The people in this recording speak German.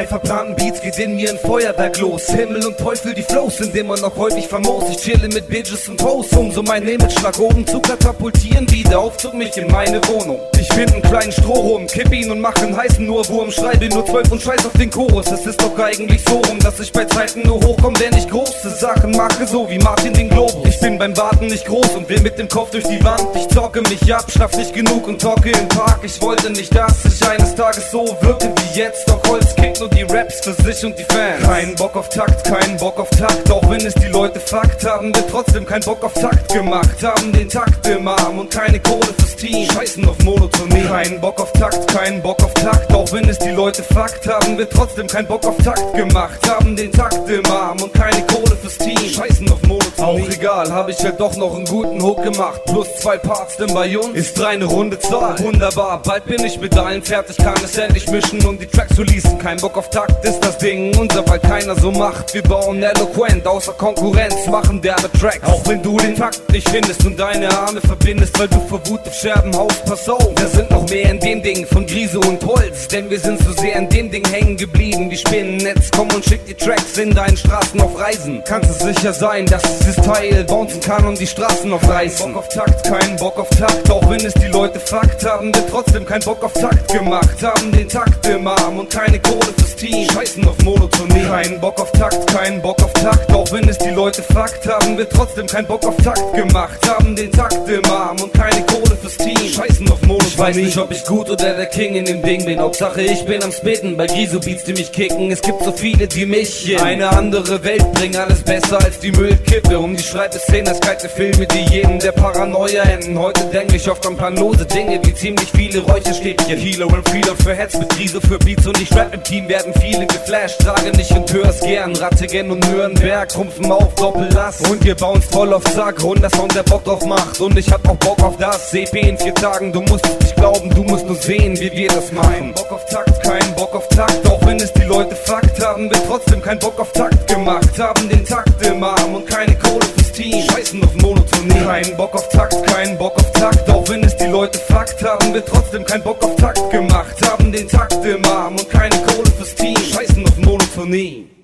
Bei verplanten Beats geht in mir ein Feuerwerk los. Himmel und Teufel, die Flows sind immer noch häufig famos. Ich chille mit Bitches und Hoes, um so mein Image nach oben zu katapultieren. Wieder Aufzug mich in meine Wohnung. Ich find einen kleinen Strohrum, kipp ihn und mach einen heißen Wurm. Schreibe nur 12 und scheiß auf den Chorus. Es ist doch eigentlich so rum, dass ich bei Zeiten nur hochkomm, wenn ich große Sachen mache, so wie Martin den Globus. Ich bin beim Warten nicht groß und will mit dem Kopf durch die Wand. Ich zocke mich ab, schaff nicht genug und talke im Park. Ich wollte nicht, dass ich eines Tages so wirke wie jetzt. Doch Holz kickt nur die Raps für sich und die Fans. Kein Bock auf Takt, kein Bock auf Takt. Auch wenn es die Leute fuckt, haben wir trotzdem keinen Bock auf Takt gemacht. Haben den Takt im Arm und keine Kohle fürs Team. Scheißen auf Monotonie. Kein Bock auf Takt, kein Bock auf Takt. Auch wenn es die Leute fuckt, haben wir trotzdem keinen Bock auf Takt gemacht. Haben den Takt im Arm und keine Kohle fürs Team. Scheißen auf Monotonie. Auch egal, hab ich halt doch noch einen guten Hook gemacht. Plus 2 Parts, denn bei uns ist 3 eine runde Zahl. Wunderbar, bald bin ich mit allen fertig, kann es endlich mischen und die Tracks releasen. Kein Bock auf Takt ist das Ding, unser, weil keiner so macht. Wir bauen eloquent, außer Konkurrenz, machen derbe Tracks. Auch wenn du den Takt nicht findest und deine Arme verbindest, weil du vor Wut auf Scherben haust, pass auf. Wir sind noch mehr in dem Ding von Grise und Holz, denn wir sind so sehr in dem Ding hängen geblieben. Die Spinnennetz, komm und schick die Tracks in deinen Straßen auf Reisen. Kannst du sicher sein, dass dieses Teil bouncen kann und die Straßen aufreißen. Bock auf Takt, kein Bock auf Takt, auch wenn es die Leute fuckt, haben wir trotzdem keinen Bock auf Takt gemacht. Haben den Takt im Arm und keine Kohle fürs Team. Scheißen auf Monotonie. Kein Bock auf Takt, kein Bock auf Takt, auch wenn es die Leute fuckt, haben wir trotzdem keinen Bock auf Takt gemacht. Haben den Takt im Arm und keine Kohle fürs Team. Scheißen auf Monotonie. Ich weiß nicht, ob ich gut oder der King in dem Ding bin. Hauptsache ich bin am Spitten, bei Griso-Beats, die mich kicken. Es gibt so viele, die mich in eine andere Welt bringen. Alles besser als die Müllkippe. Um die Schreibeszene, als kalte Filme, die jeden der Paranoia enden. Heute denk ich oft an planlose Dinge, wie ziemlich viele Räucherstäbchen. Kilo und Freedom für Heads mit Griso für Beats und ich rap im Team, werden viele geflasht. Trage nicht und hör's gern, Rattigen und Nürnberg rumpfen auf Doppellast. Und wir bauen's voll auf Zack, 100 Sound, der Bock drauf macht. Und ich hab auch Bock auf das CP in 4 Tagen. Du musst es nicht glauben, du musst nur sehen, wie wir das machen. Bock auf Takt, kein Bock auf Takt, auch wenn es die Leute fuckt, haben wir trotzdem keinen Bock auf Takt gemacht. Haben den Takt im Arm und keine Kohle fürs Team. Scheißen auf Monotonie. Kein Bock auf Takt, kein Bock auf Takt, auch wenn es die Leute fuckt, haben wir trotzdem keinen Bock auf Takt gemacht. Haben den Takt im Arm und keine Kohle fürs Team. Scheißen auf Monotonie.